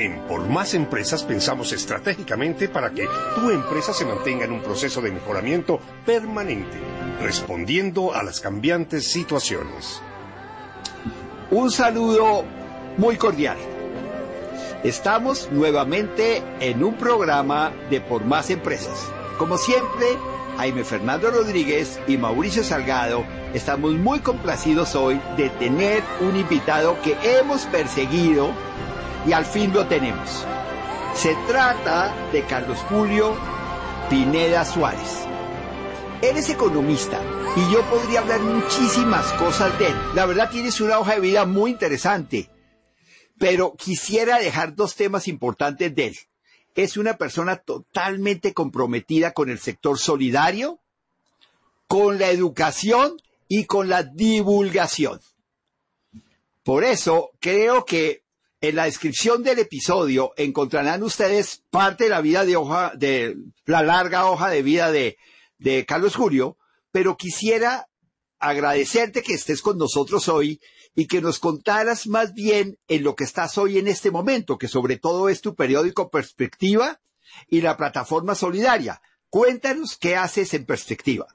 En Por Más Empresas pensamos estratégicamente para que tu empresa se mantenga en un proceso de mejoramiento permanente, respondiendo a las cambiantes situaciones. Un saludo muy cordial. Estamos nuevamente en un programa de Por Más Empresas. Como siempre, Jaime Fernando Rodríguez y Mauricio Salgado estamos muy complacidos hoy de tener un invitado que hemos perseguido y al fin lo tenemos. Se trata de Carlos Julio Pineda Suárez. Él es economista y yo podría hablar muchísimas cosas de él. La verdad, tienes una hoja de vida muy interesante, pero quisiera dejar dos temas importantes de él. Es una persona totalmente comprometida con el sector solidario, con la educación y con la divulgación. Por eso creo que en la descripción del episodio encontrarán ustedes parte de la vida de la larga hoja de vida de Carlos Julio, pero quisiera agradecerte que estés con nosotros hoy y que nos contaras más bien en lo que estás hoy en este momento, que sobre todo es tu periódico Perspectiva y la plataforma solidaria. Cuéntanos qué haces en Perspectiva.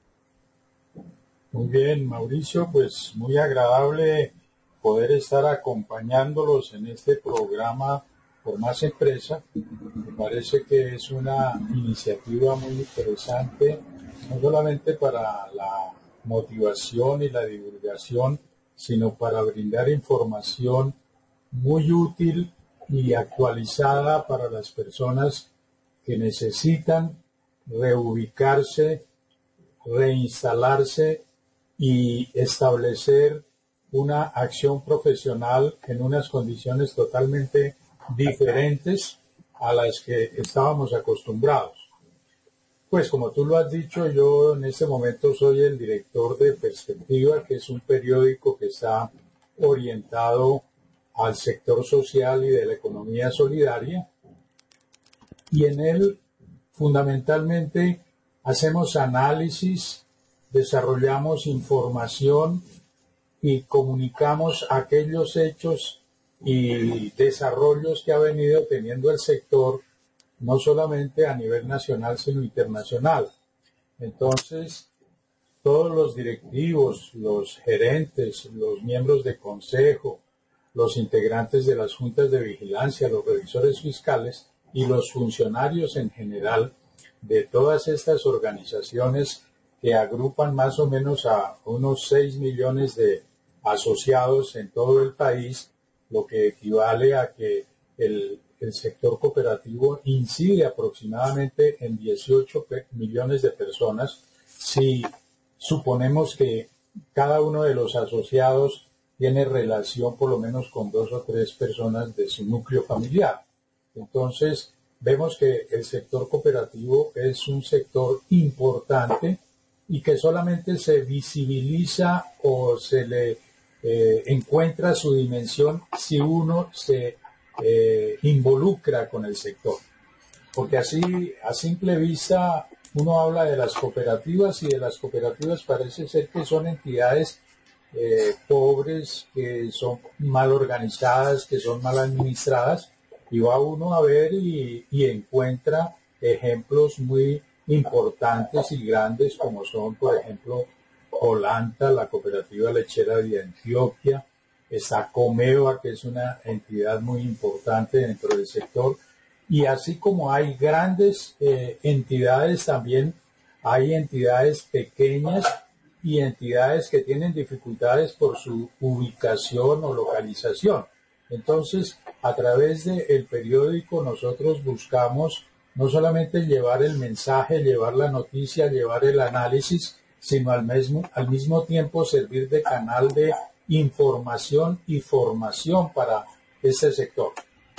Muy bien, Mauricio, pues muy agradable poder estar acompañándolos en este programa Por Más Empresa. Me parece que es una iniciativa muy interesante, no solamente para la motivación y la divulgación, sino para brindar información muy útil y actualizada para las personas que necesitan reubicarse, reinstalarse y establecer una acción profesional en unas condiciones totalmente diferentes a las que estábamos acostumbrados. Pues como tú lo has dicho, yo en este momento soy el director de Perspectiva, que es un periódico que está orientado al sector social y de la economía solidaria, y en él fundamentalmente hacemos análisis, desarrollamos información y comunicamos aquellos hechos y desarrollos que ha venido teniendo el sector, no solamente a nivel nacional, sino internacional. Entonces, todos los directivos, los gerentes, los miembros de consejo, los integrantes de las juntas de vigilancia, los revisores fiscales y los funcionarios en general de todas estas organizaciones que agrupan más o menos a unos 6 millones de asociados en todo el país, lo que equivale a que el sector cooperativo incide aproximadamente en 18 millones de personas, si suponemos que cada uno de los asociados tiene relación por lo menos con 2 o 3 personas de su núcleo familiar. Entonces, vemos que el sector cooperativo es un sector importante y que solamente se visibiliza o se le encuentra su dimensión si uno se involucra con el sector. Porque así, a simple vista, uno habla de las cooperativas y de las cooperativas parece ser que son entidades pobres, que son mal organizadas, que son mal administradas, y va uno a ver y encuentra ejemplos muy importantes y grandes como son, por ejemplo, Olanta, la cooperativa lechera de Antioquia, está Comeva, que es una entidad muy importante dentro del sector, y así como hay grandes entidades, también hay entidades pequeñas y entidades que tienen dificultades por su ubicación o localización. Entonces, a través del periódico nosotros buscamos no solamente llevar el mensaje, llevar la noticia, llevar el análisis, sino al mismo tiempo servir de canal de información y formación para este sector.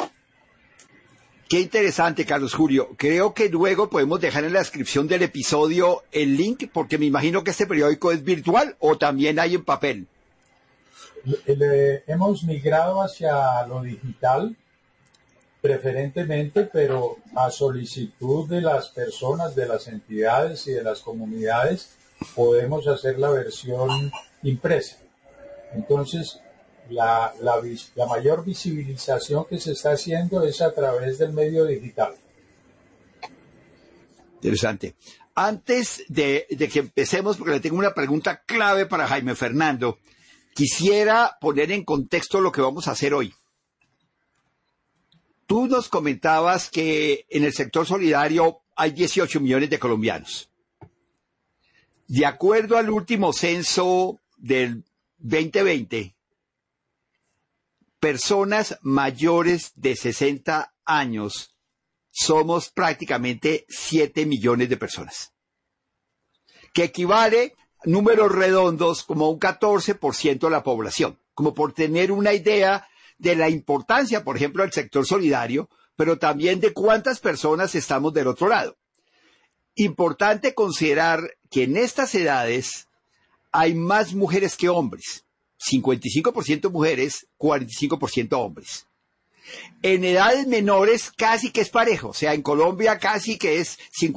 Qué interesante, Carlos Julio. Creo que luego podemos dejar en la descripción del episodio el link, porque me imagino que este periódico es virtual o también hay en papel. Hemos migrado hacia lo digital, preferentemente, pero a solicitud de las personas, de las entidades y de las comunidades, podemos hacer la versión impresa. Entonces, la mayor visibilización que se está haciendo es a través del medio digital. Interesante. Antes de que empecemos, porque le tengo una pregunta clave para Jaime Fernando, quisiera poner en contexto lo que vamos a hacer hoy. Tú nos comentabas que en el sector solidario hay 18 millones de colombianos. De acuerdo al último censo del 2020, personas mayores de 60 años somos prácticamente 7 millones de personas, que equivale, números redondos, como un 14% de la población, como por tener una idea de la importancia, por ejemplo, del sector solidario, pero también de cuántas personas estamos del otro lado. Importante considerar que en estas edades hay más mujeres que hombres, 55% mujeres, 45% hombres. En edades menores casi que es parejo, o sea, en Colombia casi que es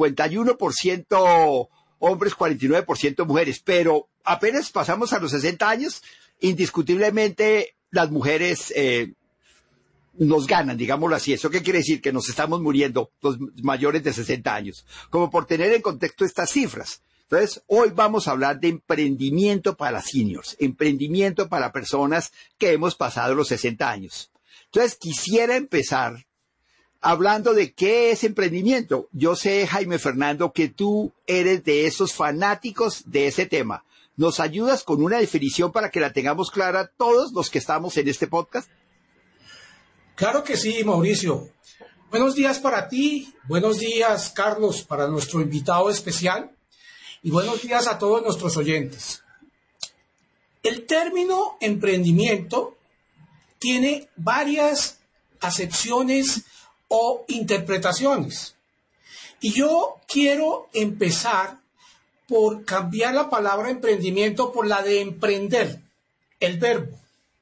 51% hombres, 49% mujeres, pero apenas pasamos a los 60 años, indiscutiblemente las mujeres nos ganan, digámoslo así. ¿Eso qué quiere decir? Que nos estamos muriendo los mayores de 60 años, como por tener en contexto estas cifras. Entonces, hoy vamos a hablar de emprendimiento para seniors, emprendimiento para personas que hemos pasado los 60 años. Entonces, quisiera empezar hablando de qué es emprendimiento. Yo sé, Jaime Fernando, que tú eres de esos fanáticos de ese tema. ¿Nos ayudas con una definición para que la tengamos clara todos los que estamos en este podcast? Claro que sí, Mauricio. Buenos días para ti, buenos días, Carlos, para nuestro invitado especial, y buenos días a todos nuestros oyentes. El término emprendimiento tiene varias acepciones o interpretaciones. Y yo quiero empezar por cambiar la palabra emprendimiento por la de emprender, el verbo.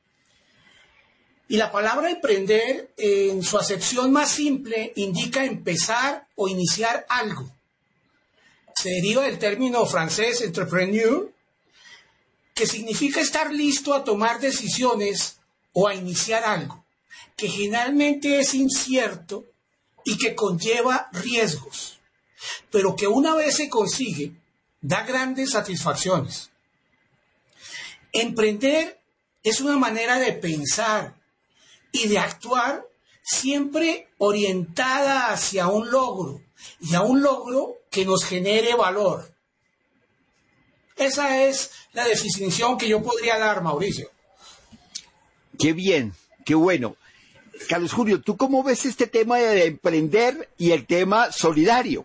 Y la palabra emprender, en su acepción más simple, indica empezar o iniciar algo. Se deriva del término francés entrepreneur, que significa estar listo a tomar decisiones o a iniciar algo, que generalmente es incierto y que conlleva riesgos, pero que una vez se consigue, da grandes satisfacciones. Emprender es una manera de pensar y de actuar siempre orientada hacia un logro, y a un logro que nos genere valor. Esa es la definición que yo podría dar, Mauricio. Qué bien, qué bueno. Carlos Julio, ¿tú cómo ves este tema de emprender y el tema solidario?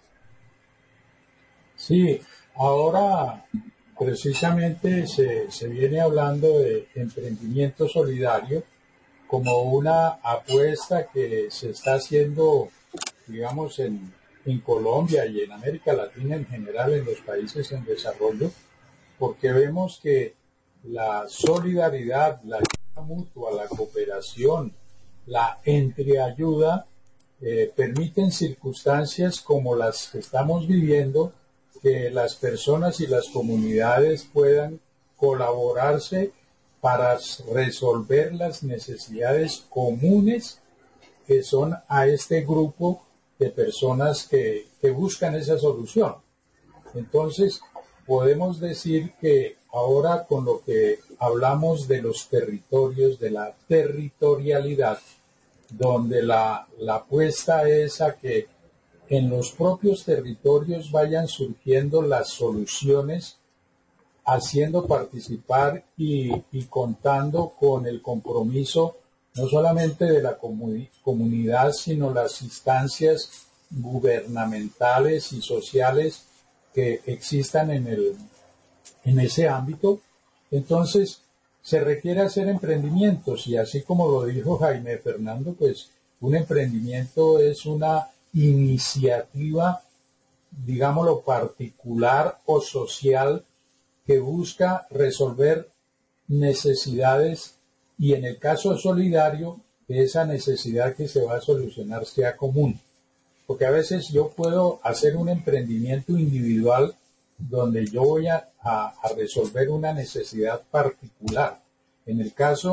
Sí, ahora precisamente se viene hablando de emprendimiento solidario como una apuesta que se está haciendo, digamos, en Colombia y en América Latina en general, en los países en desarrollo, porque vemos que la solidaridad, la ayuda mutua, la cooperación, la entreayuda, permiten circunstancias como las que estamos viviendo, que las personas y las comunidades puedan colaborarse para resolver las necesidades comunes que son a este grupo de personas que buscan esa solución. Entonces, podemos decir que ahora con lo que hablamos de los territorios, de la territorialidad, donde la apuesta es a que en los propios territorios vayan surgiendo las soluciones, haciendo participar y contando con el compromiso no solamente de la comunidad, sino las instancias gubernamentales y sociales que existan en ese ámbito. Entonces, se requiere hacer emprendimientos y así como lo dijo Jaime Fernando, pues un emprendimiento es una iniciativa, digámoslo, particular o social que busca resolver necesidades y en el caso solidario, que esa necesidad que se va a solucionar sea común. Porque a veces yo puedo hacer un emprendimiento individual donde yo voy a resolver una necesidad particular. En el caso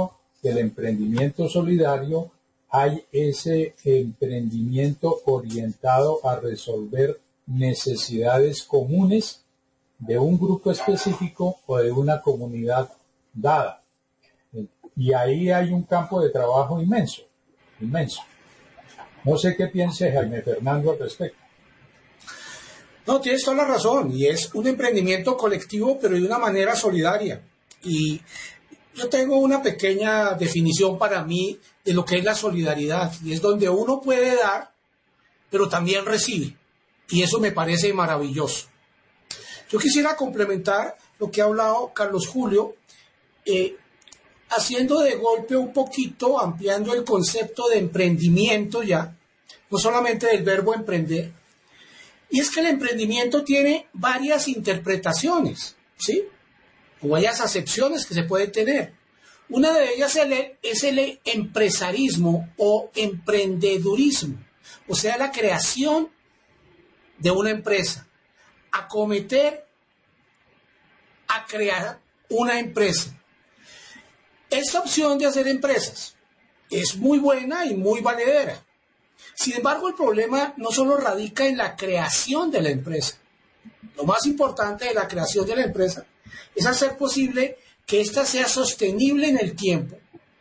del emprendimiento solidario hay ese emprendimiento orientado a resolver necesidades comunes de un grupo específico o de una comunidad dada. Y ahí hay un campo de trabajo inmenso, inmenso. No sé qué piense Jaime Fernando al respecto. No, tienes toda la razón, y es un emprendimiento colectivo, pero de una manera solidaria. Y yo tengo una pequeña definición para mí de lo que es la solidaridad, y es donde uno puede dar, pero también recibe. Y eso me parece maravilloso. Yo quisiera complementar lo que ha hablado Carlos Julio, haciendo de golpe un poquito, ampliando el concepto de emprendimiento ya, no solamente del verbo emprender. Y es que el emprendimiento tiene varias interpretaciones, ¿sí? O varias acepciones que se pueden tener. Una de ellas es el empresarismo o emprendedurismo, o sea, la creación de una empresa, acometer a crear una empresa. Esta opción de hacer empresas es muy buena y muy valedera. Sin embargo, el problema no solo radica en la creación de la empresa. Lo más importante de la creación de la empresa es hacer posible que ésta sea sostenible en el tiempo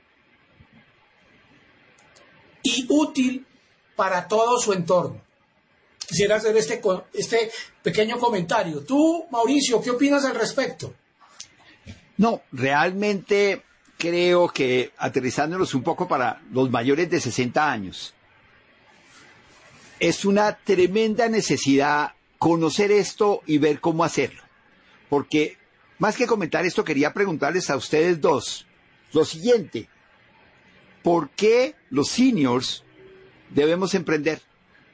y útil para todo su entorno. Quisiera hacer este pequeño comentario. Tú, Mauricio, ¿qué opinas al respecto? No, realmente creo que aterrizándonos un poco para los mayores de 60 años, es una tremenda necesidad conocer esto y ver cómo hacerlo. Porque más que comentar esto, quería preguntarles a ustedes dos lo siguiente: ¿por qué los seniors debemos emprender?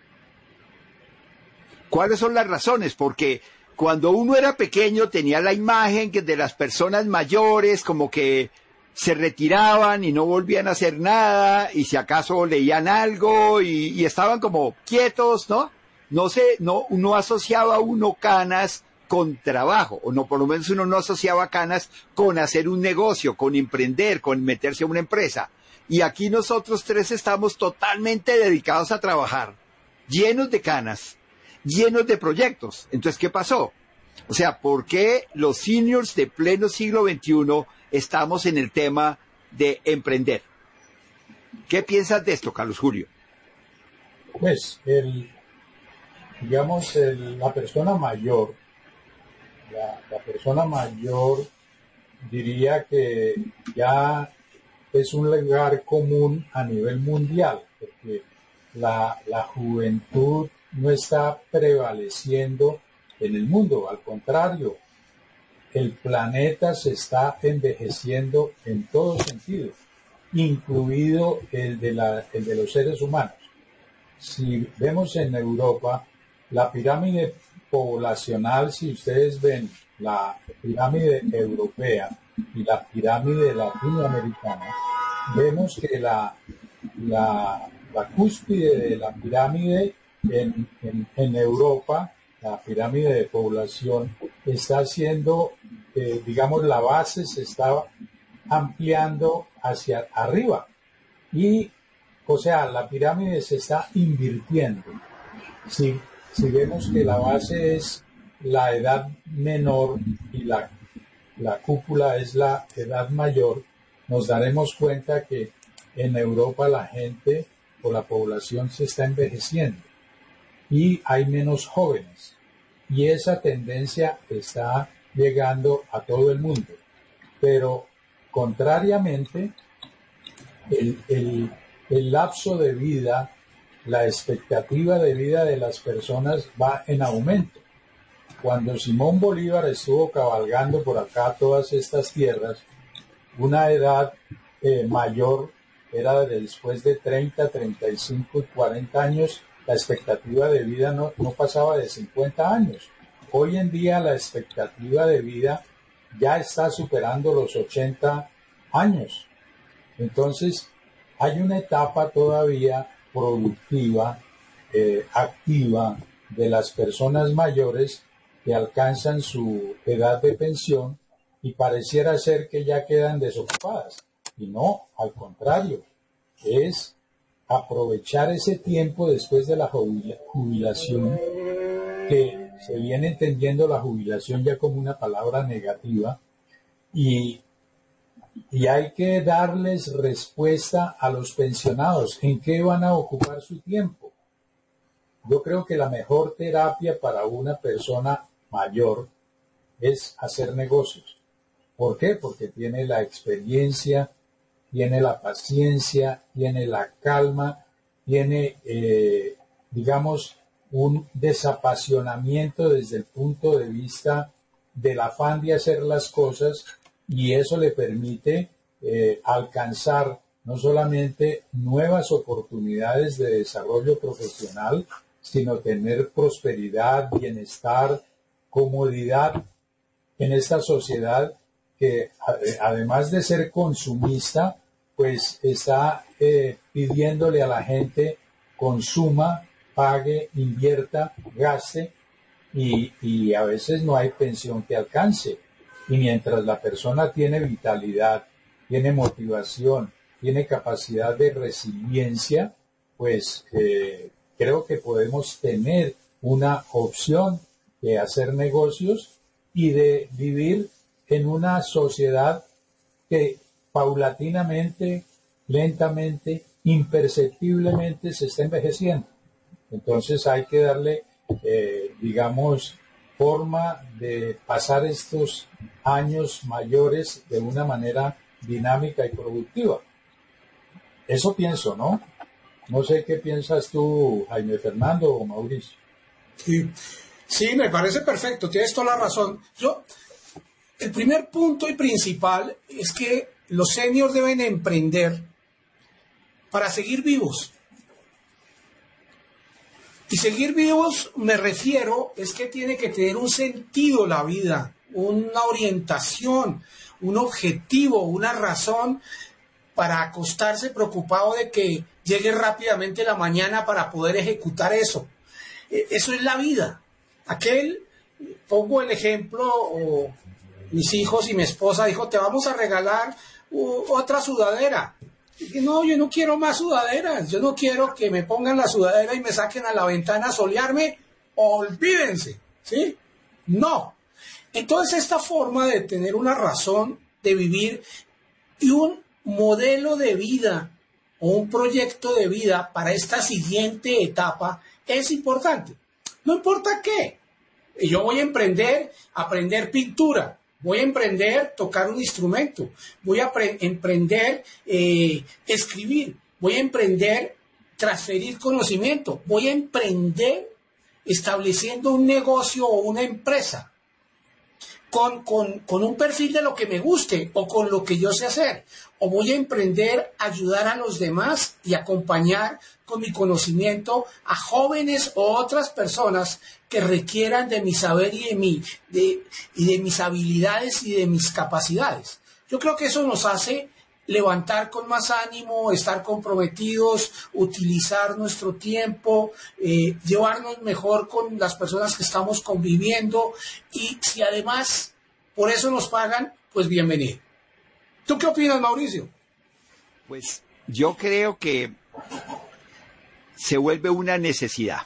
¿Cuáles son las razones? Porque cuando uno era pequeño tenía la imagen de las personas mayores como que se retiraban y no volvían a hacer nada, y si acaso leían algo y estaban como quietos, ¿no? No asociaba uno canas con trabajo, o no, por lo menos uno no asociaba canas con hacer un negocio, con emprender, con meterse a una empresa. Y aquí nosotros tres estamos totalmente dedicados a trabajar, llenos de canas, llenos de proyectos. Entonces, ¿qué pasó? O sea, ¿por qué los seniors de pleno siglo XXI estamos en el tema de emprender? ¿Qué piensas de esto, Carlos Julio? Pues, la persona mayor, la persona mayor diría que ya es un lugar común a nivel mundial, porque la juventud no está prevaleciendo en el mundo, al contrario, el planeta se está envejeciendo en todo sentido, incluido el de los seres humanos. Si vemos en Europa, la pirámide poblacional, si ustedes ven la pirámide europea y la pirámide latinoamericana, vemos que la cúspide de la pirámide en Europa, la pirámide de población, está haciendo, la base se está ampliando hacia arriba. Y, o sea, la pirámide se está invirtiendo. Si vemos que la base es la edad menor y la cúpula es la edad mayor, nos daremos cuenta que en Europa la gente o la población se está envejeciendo y hay menos jóvenes, y esa tendencia está llegando a todo el mundo. Pero contrariamente, el lapso de vida, la expectativa de vida de las personas va en aumento. Cuando Simón Bolívar estuvo cabalgando por acá todas estas tierras, una edad mayor era después de 30, 35 y 40 años, la expectativa de vida no pasaba de 50 años. Hoy en día la expectativa de vida ya está superando los 80 años. Entonces, hay una etapa todavía productiva, activa, de las personas mayores que alcanzan su edad de pensión y pareciera ser que ya quedan desocupadas. Y no, al contrario, es aprovechar ese tiempo después de la jubilación, que se viene entendiendo la jubilación ya como una palabra negativa, y hay que darles respuesta a los pensionados. ¿En qué van a ocupar su tiempo? Yo creo que la mejor terapia para una persona mayor es hacer negocios. ¿Por qué? Porque tiene la experiencia, tiene la paciencia, tiene la calma, tiene, digamos, un desapasionamiento desde el punto de vista del afán de hacer las cosas, y eso le permite alcanzar no solamente nuevas oportunidades de desarrollo profesional, sino tener prosperidad, bienestar, comodidad en esta sociedad que además de ser consumista, pues está pidiéndole a la gente consuma, pague, invierta, gaste, y a veces no hay pensión que alcance. Y mientras la persona tiene vitalidad, tiene motivación, tiene capacidad de resiliencia, pues creo que podemos tener una opción de hacer negocios y de vivir en una sociedad que paulatinamente, lentamente, imperceptiblemente se está envejeciendo. Entonces hay que darle, digamos, forma de pasar estos años mayores de una manera dinámica y productiva. Eso pienso, ¿no? No sé qué piensas tú, Jaime Fernando o Mauricio. Sí, me parece perfecto, tienes toda la razón. El primer punto y principal es que los seniors deben emprender para seguir vivos. Y seguir vivos, me refiero, es que tiene que tener un sentido la vida, una orientación, un objetivo, una razón para acostarse preocupado de que llegue rápidamente la mañana para poder ejecutar eso. Eso es la vida. Pongo el ejemplo, mis hijos y mi esposa dijo, te vamos a regalar otra sudadera. Y dije, no, yo no quiero más sudaderas, yo no quiero que me pongan la sudadera y me saquen a la ventana a solearme, olvídense, ¿sí? No. Entonces esta forma de tener una razón de vivir y un modelo de vida o un proyecto de vida para esta siguiente etapa es importante. No importa qué. Yo voy a aprender pintura. Voy a emprender tocar un instrumento, voy a emprender escribir, voy a emprender transferir conocimiento, voy a emprender estableciendo un negocio o una empresa con un perfil de lo que me guste o con lo que yo sé hacer, o voy a emprender ayudar a los demás y acompañar con mi conocimiento a jóvenes o otras personas que requieran de mi saber y de mis habilidades y de mis capacidades. Yo creo que eso nos hace levantar con más ánimo, estar comprometidos, utilizar nuestro tiempo, llevarnos mejor con las personas que estamos conviviendo, y si además por eso nos pagan, pues bienvenido. ¿Tú qué opinas, Mauricio? Pues yo creo que se vuelve una necesidad.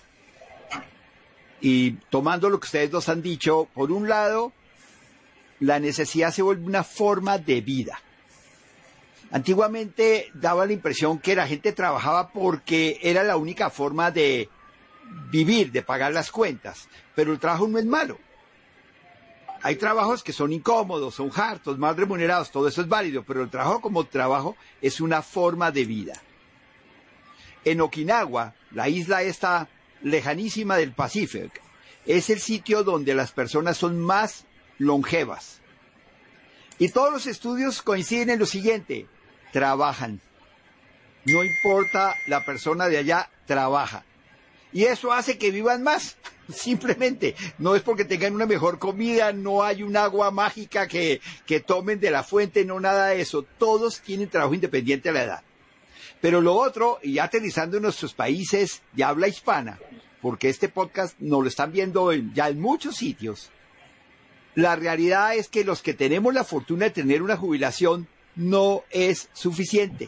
Y tomando lo que ustedes dos han dicho, por un lado, la necesidad se vuelve una forma de vida. Antiguamente daba la impresión que la gente trabajaba porque era la única forma de vivir, de pagar las cuentas. Pero el trabajo no es malo. Hay trabajos que son incómodos, son hartos, mal remunerados, todo eso es válido, pero el trabajo como trabajo es una forma de vida. En Okinawa, la isla esta lejanísima del Pacífico, es el sitio donde las personas son más longevas. Y todos los estudios coinciden en lo siguiente: trabajan. No importa la persona de allá, trabaja. Y eso hace que vivan más, simplemente. No es porque tengan una mejor comida, no hay un agua mágica que tomen de la fuente, no nada de eso. Todos tienen trabajo independiente a la edad. Pero lo otro, y ya aterrizando en nuestros países de habla hispana, porque este podcast nos lo están viendo ya en muchos sitios, la realidad es que los que tenemos la fortuna de tener una jubilación, no es suficiente.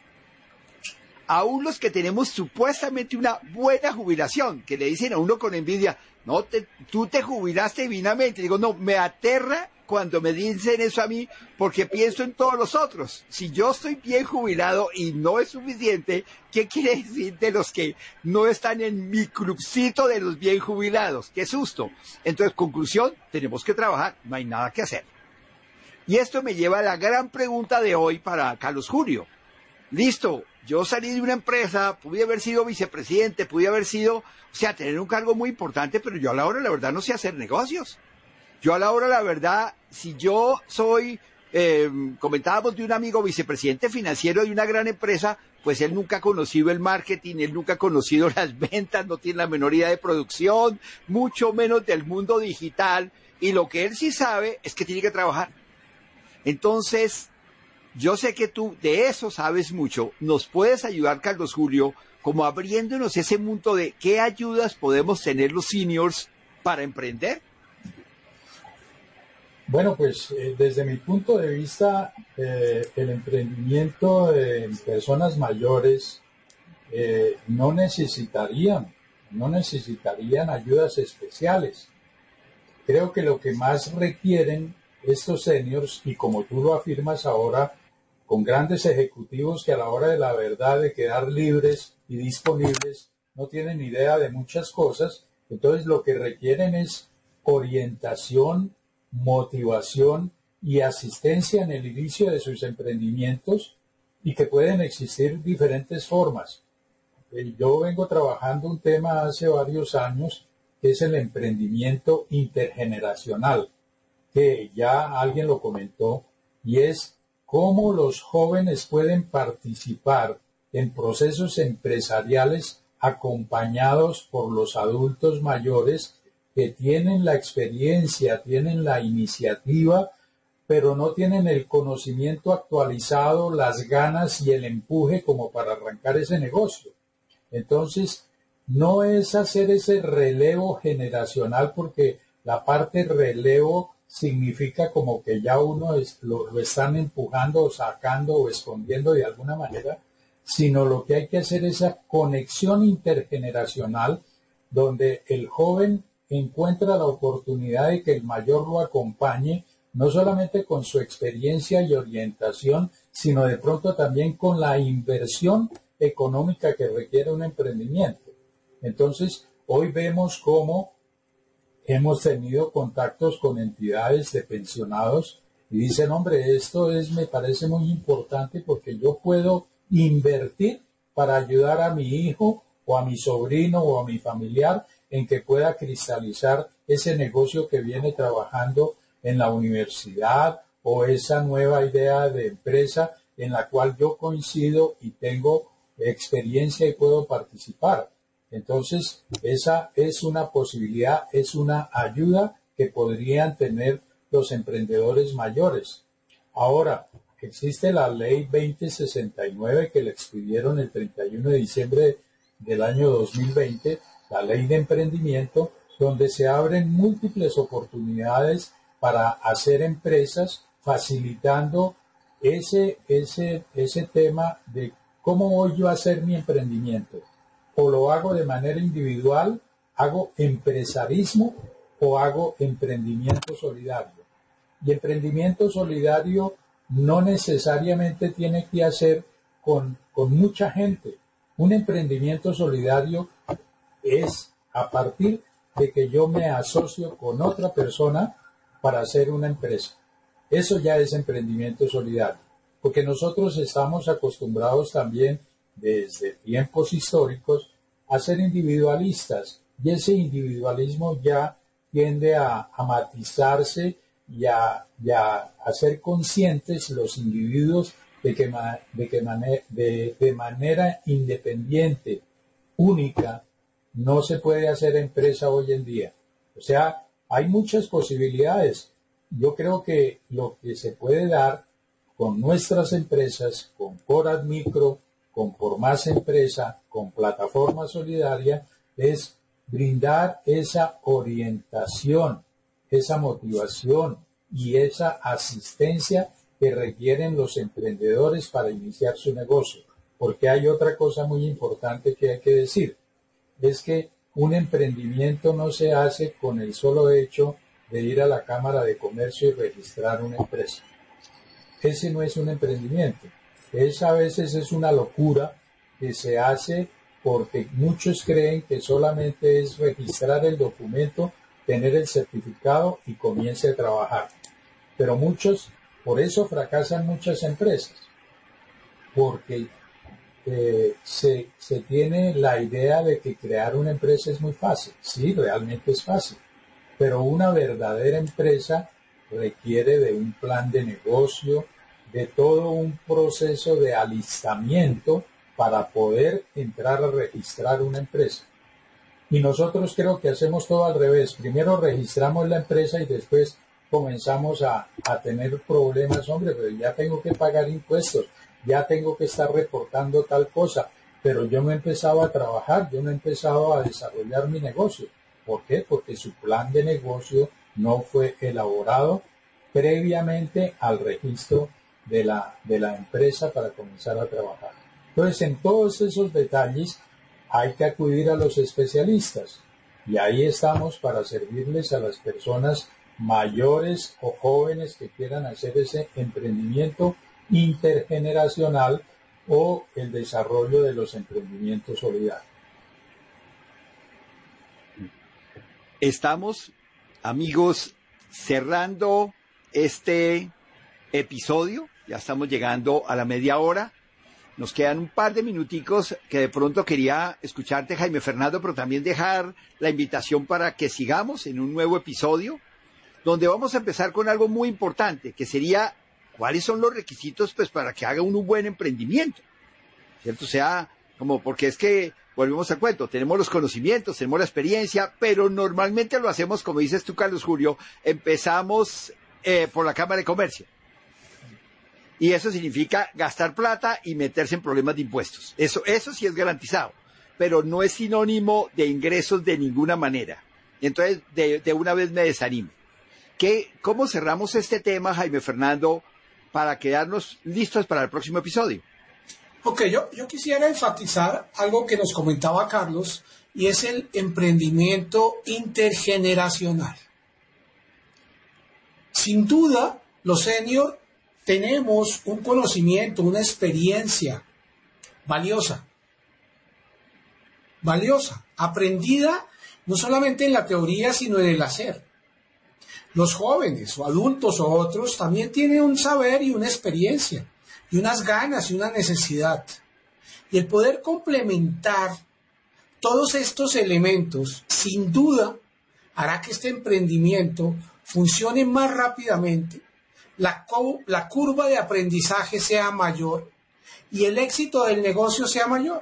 Aún los que tenemos supuestamente una buena jubilación, que le dicen a uno con envidia, no, tú te jubilaste divinamente. Digo, no, me aterra cuando me dicen eso a mí, porque pienso en todos los otros. Si yo estoy bien jubilado y no es suficiente, ¿qué quiere decir de los que no están en mi clubcito de los bien jubilados? ¡Qué susto! Entonces, conclusión, tenemos que trabajar, no hay nada que hacer. Y esto me lleva a la gran pregunta de hoy para Carlos Julio. Listo, yo salí de una empresa, pude haber sido vicepresidente, pude haber sido, tener un cargo muy importante, pero yo a la hora, la verdad, no sé hacer negocios. Yo a la hora, la verdad, si yo soy, comentábamos de un amigo vicepresidente financiero de una gran empresa, pues él nunca ha conocido el marketing, él nunca ha conocido las ventas, no tiene la menor idea de producción, mucho menos del mundo digital, y lo que él sí sabe es que tiene que trabajar. Entonces, yo sé que tú de eso sabes mucho. ¿Nos puedes ayudar, Carlos Julio, como abriéndonos ese mundo de qué ayudas podemos tener los seniors para emprender? Bueno, pues desde mi punto de vista, el emprendimiento de personas mayores no necesitarían ayudas especiales. Creo que lo que más requieren estos seniors, y como tú lo afirmas ahora, con grandes ejecutivos que a la hora de la verdad de quedar libres y disponibles no tienen idea de muchas cosas, entonces lo que requieren es orientación, motivación y asistencia en el inicio de sus emprendimientos, y que pueden existir diferentes formas. Yo vengo trabajando un tema hace varios años que es el emprendimiento intergeneracional, que ya alguien lo comentó, y es cómo los jóvenes pueden participar en procesos empresariales acompañados por los adultos mayores que tienen la experiencia, tienen la iniciativa, pero no tienen el conocimiento actualizado, las ganas y el empuje como para arrancar ese negocio. Entonces, no es hacer ese relevo generacional, porque la parte relevo significa como que ya uno lo están empujando o sacando o escondiendo de alguna manera, sino lo que hay que hacer es esa conexión intergeneracional donde el joven encuentra la oportunidad de que el mayor lo acompañe, no solamente con su experiencia y orientación, sino de pronto también con la inversión económica que requiere un emprendimiento. Entonces, hoy vemos cómo hemos tenido contactos con entidades de pensionados y dicen, hombre, me parece muy importante porque yo puedo invertir para ayudar a mi hijo o a mi sobrino o a mi familiar en que pueda cristalizar ese negocio que viene trabajando en la universidad, o esa nueva idea de empresa en la cual yo coincido y tengo experiencia y puedo participar. Entonces, esa es una posibilidad, es una ayuda que podrían tener los emprendedores mayores. Ahora, existe la ley 2069 que la expidieron el 31 de diciembre del año 2020, la ley de emprendimiento, donde se abren múltiples oportunidades para hacer empresas, facilitando ese tema de cómo voy yo a hacer mi emprendimiento. O lo hago de manera individual, hago empresarismo o hago emprendimiento solidario. Y emprendimiento solidario no necesariamente tiene que hacer con mucha gente. Un emprendimiento solidario es a partir de que yo me asocio con otra persona para hacer una empresa. Eso ya es emprendimiento solidario, porque nosotros estamos acostumbrados también desde tiempos históricos a ser individualistas, y ese individualismo ya tiende a matizarse y a ser conscientes los individuos de manera independiente, única, no se puede hacer empresa hoy en día. O sea, hay muchas posibilidades. Yo creo que lo que se puede dar con nuestras empresas, con Corad Micro, con Por Más Empresa, con Plataforma Solidaria, es brindar esa orientación, esa motivación y esa asistencia que requieren los emprendedores para iniciar su negocio. Porque hay otra cosa muy importante que hay que decir, es que un emprendimiento no se hace con el solo hecho de ir a la Cámara de Comercio y registrar una empresa. Ese no es un emprendimiento. A veces es una locura que se hace porque muchos creen que solamente es registrar el documento, tener el certificado y comience a trabajar. Pero por eso fracasan muchas empresas, porque se tiene la idea de que crear una empresa es muy fácil. Sí, realmente es fácil, pero una verdadera empresa requiere de un plan de negocio, de todo un proceso de alistamiento para poder entrar a registrar una empresa. Y nosotros creo que hacemos todo al revés. Primero registramos la empresa y después comenzamos a tener problemas. Hombre, pero ya tengo que pagar impuestos, ya tengo que estar reportando tal cosa, pero yo no he empezado a trabajar, yo no he empezado a desarrollar mi negocio. ¿Por qué? Porque su plan de negocio no fue elaborado previamente al registro de la empresa para comenzar a trabajar. Entonces, en todos esos detalles hay que acudir a los especialistas y ahí estamos para servirles a las personas mayores o jóvenes que quieran hacer ese emprendimiento intergeneracional o el desarrollo de los emprendimientos solidarios. Estamos, amigos, cerrando este episodio. Ya estamos llegando a la media hora. Nos quedan un par de minuticos que de pronto quería escucharte, Jaime Fernando, pero también dejar la invitación para que sigamos en un nuevo episodio, donde vamos a empezar con algo muy importante, que sería cuáles son los requisitos pues para que haga uno un buen emprendimiento, ¿cierto? O sea, porque es que, volvemos al cuento, tenemos los conocimientos, tenemos la experiencia, pero normalmente lo hacemos, como dices tú, Carlos Julio, empezamos por la Cámara de Comercio. Y eso significa gastar plata y meterse en problemas de impuestos. Eso sí es garantizado, pero no es sinónimo de ingresos de ninguna manera. Entonces, de una vez me desanimo. ¿Cómo cerramos este tema, Jaime Fernando, para quedarnos listos para el próximo episodio? Ok, yo quisiera enfatizar algo que nos comentaba Carlos, y es el emprendimiento intergeneracional. Sin duda, los seniors tenemos un conocimiento, una experiencia valiosa, aprendida no solamente en la teoría, sino en el hacer. Los jóvenes o adultos o otros también tienen un saber y una experiencia, y unas ganas y una necesidad. Y el poder complementar todos estos elementos, sin duda, hará que este emprendimiento funcione más rápidamente, la curva de aprendizaje sea mayor y el éxito del negocio sea mayor.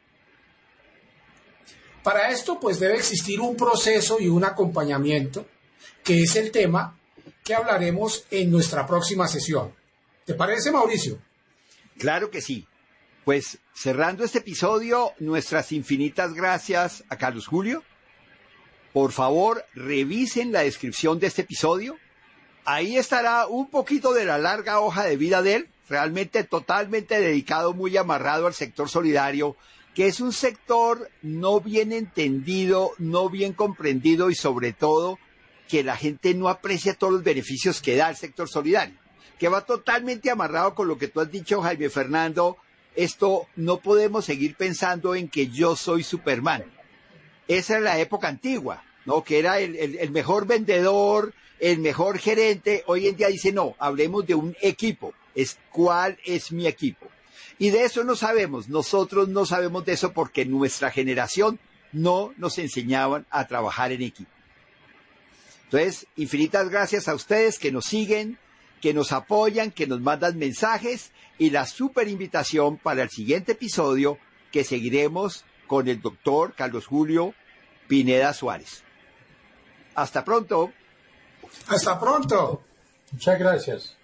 Para esto, pues debe existir un proceso y un acompañamiento, que es el tema que hablaremos en nuestra próxima sesión. ¿Te parece, Mauricio? Claro que sí. Pues cerrando este episodio, nuestras infinitas gracias a Carlos Julio. Por favor, revisen la descripción de este episodio. Ahí estará un poquito de la larga hoja de vida de él, realmente totalmente dedicado, muy amarrado al sector solidario, que es un sector no bien entendido, no bien comprendido y sobre todo que la gente no aprecia todos los beneficios que da el sector solidario, que va totalmente amarrado con lo que tú has dicho, Jaime Fernando. Esto no podemos seguir pensando en que yo soy Superman. Esa es la época antigua, ¿no? Que era el mejor vendedor, el mejor gerente. Hoy en día dice, no, hablemos de un equipo. ¿Cuál es mi equipo? Y de eso no sabemos. Nosotros no sabemos de eso porque en nuestra generación no nos enseñaban a trabajar en equipo. Entonces, infinitas gracias a ustedes que nos siguen, que nos apoyan, que nos mandan mensajes y la súper invitación para el siguiente episodio que seguiremos con el doctor Carlos Julio Pineda Suárez. Hasta pronto. Hasta pronto. Muchas gracias.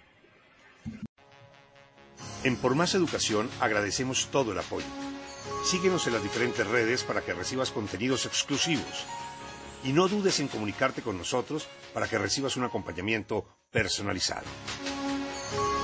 En Por Más Educación agradecemos todo el apoyo. Síguenos en las diferentes redes para que recibas contenidos exclusivos. Y no dudes en comunicarte con nosotros para que recibas un acompañamiento personalizado.